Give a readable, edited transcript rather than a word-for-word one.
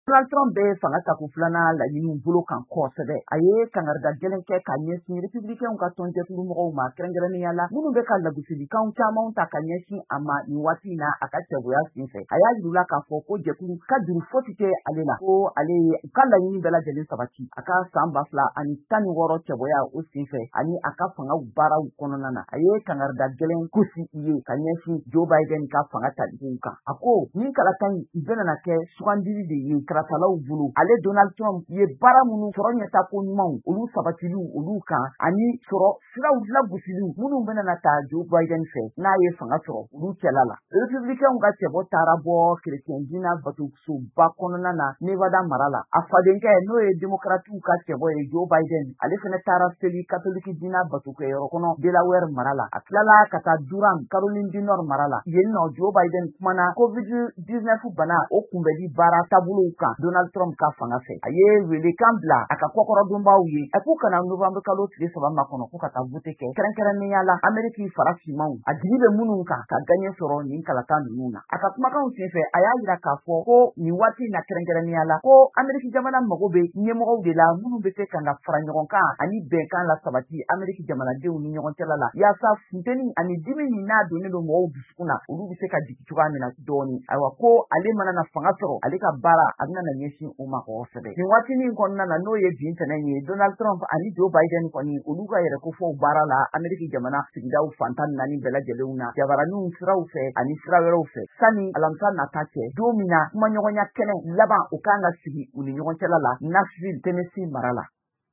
Donald Trump bɛ fanga ta ko filanan laɲini bolo kan kosɛbɛ. A ye kangarida gɛlɛn kɛ ka ɲɛsin républicains ka tɔnjɛkulu mɔgɔw ma kɛrɛnkɛrɛnnenya la minnu bɛ ka lagosilikan caman ta ka ɲɛsin a ma nin waati in na a ka cɛboya senfɛ. A y'a yirula k'a fɔ ko jɛkulu ka juru fosi tɛ ale la, ko ale ka laɲini bɛɛ lajɛlen sabati. A ka san 2016 cɛboya o senfɛ ani a ka fanga baaraw kɔnɔna na. A ye kangarida gɛlɛn gosi u ye ka ɲɛsin Joe Biden ka fanga taliw kan. A ko nin kalakan in bɛna kɛ sugandili de ye karatalaw bolo. Ale Donald Trump ye baara minnu sɔrɔ ɲɛta ko ɲumanw olu sabatiliw olu kan ani sɔrɔ siraw lagosiliw minnu bɛna taa Joe Biden fɛ n'a ye fanga sɔrɔ olu cɛla la. Républicains ka cɛbɔ taara bɔ chrétien dina batosoba kɔnɔna na Nevada mara la. A fadenkɛ n'o ye démocrates ka cɛbɔ ye Joe Biden ale fɛnɛ taara seli catholique dina batokɛyɔrɔ kɔnɔ Delaware mara la. A tilala ka taa Durham Caroline du Nord mara la. Yen nɔ Joe Biden kumana COVID-19 bana o kunbɛli baara taabolow kan Donald Trump ka fanga fɛ. A ye welekan bila a ka kɔkɔrɔdonbaw ye a k'u kana novembre kalo tile 3 makɔnɔ ko ka taa vote kɛ kɛrɛnkɛrɛnnenya la Amérique fara fimanw a jigi bɛ minnu kan ka gaɲɛ sɔrɔ nin kalata ninnu na. A ka kumakanw senfɛ a y'a yira k'a fɔ ko nin waati na kɛrɛnkɛrɛnnenya la ko Amérique jamana mago bɛ ɲɛmɔgɔw de la minnu bɛ se ka na fara ɲɔgɔn kan ani bɛnkan la sabati Amérique jamanadenw ni ɲɔgɔn cɛla la yaasa funteni ani dimi min n'a donnen don mɔgɔw dusukun na olu bɛ se ka jigin cogoya min na dɔɔni. Ayiwa ko ale mana na fanga sɔrɔ ale ka baara a bɛna na ɲɛsin o ma kosɛbɛ. Nin waatinin kɔnɔna na n'o ye bi ntɛnɛn ye Donald Trump ani Joe Biden kɔni olu ka yɛrɛkofɔw baara la Amérique jamana sigidaw fantan 4 bɛɛ lajɛlenw na jabaraninw siraw fɛ ani sira wɛrɛw fɛ sani alamisa nata cɛ don min na kumaɲɔgɔnya kɛnɛ laban o kan ka sigi u ni ɲɔgɔn cɛla la Nashville Tennessee mara la.